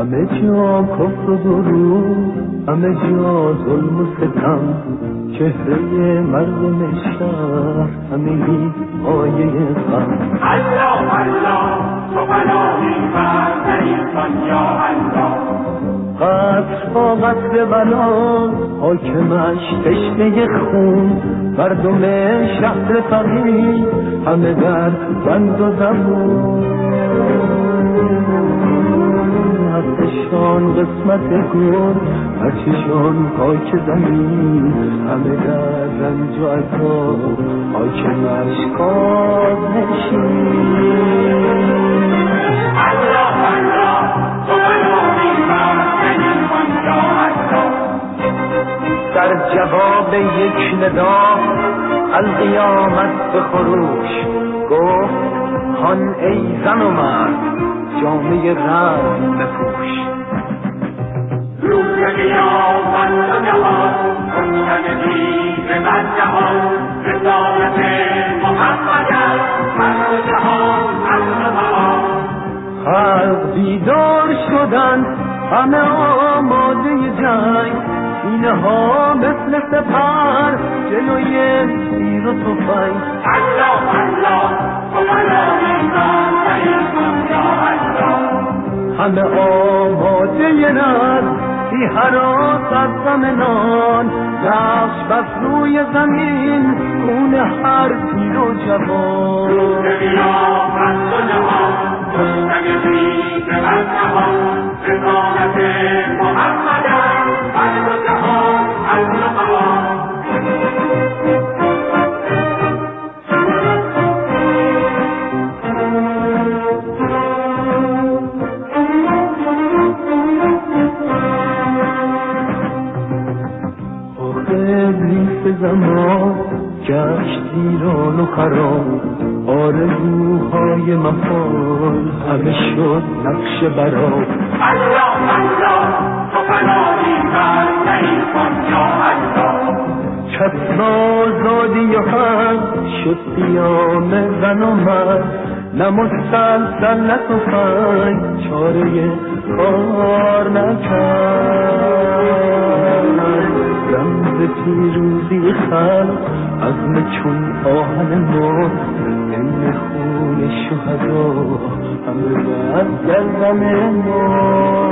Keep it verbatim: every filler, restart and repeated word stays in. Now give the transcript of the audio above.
همه جا کفر و دروغ، همه جا ظلم و ستم، چهره مردم شهر همگی آیه غم. الله الله تو بلایی بر در این دنیا الله، قصر با قصر بلا حاکمش تشنه خون، مردم شهر فقیر همه در بند و زبون، حقشان قسمت گل هرچشان خاک زمین، همه در رنج و عذاب حاکمش کاظ نشین. الله الله تو بلایی بر در این دنیا الله، در جواب یک ندا القیامت به خروش گفت هان ای زن و مرد جامعه رزم بپوش. روز قیامت و جهان کشتن دید بر جهان، رسالت محمد است هر جهان هر جهان. خلق بیدار شدند همه آماده جنگ، سینه ها مثل سپر جلوی تیر و تفنگ. الله الله تو بلایی بر در این دنیا الله، همه آماده نزد بی هراس از غم نان، نقش بس روی زمین خون هر پیر و جوان. روز قیامت و جهان کشتن دید بر جهان، رسالت محمد است هر جهان هر جهان. ابلیس زمان گشت ویران و خراب، آرزوهای محال همه شد نقش براب. الله الله تو بلایی بر در این دنیا الله، چشم آزادی و حق شد قیام زن و مرد، نه مسلسل نه تفنگ چاره کار نکرد. رمز پیروزی خلق عزم چون آهن ما، این خون شهدا همه بر گردن ما.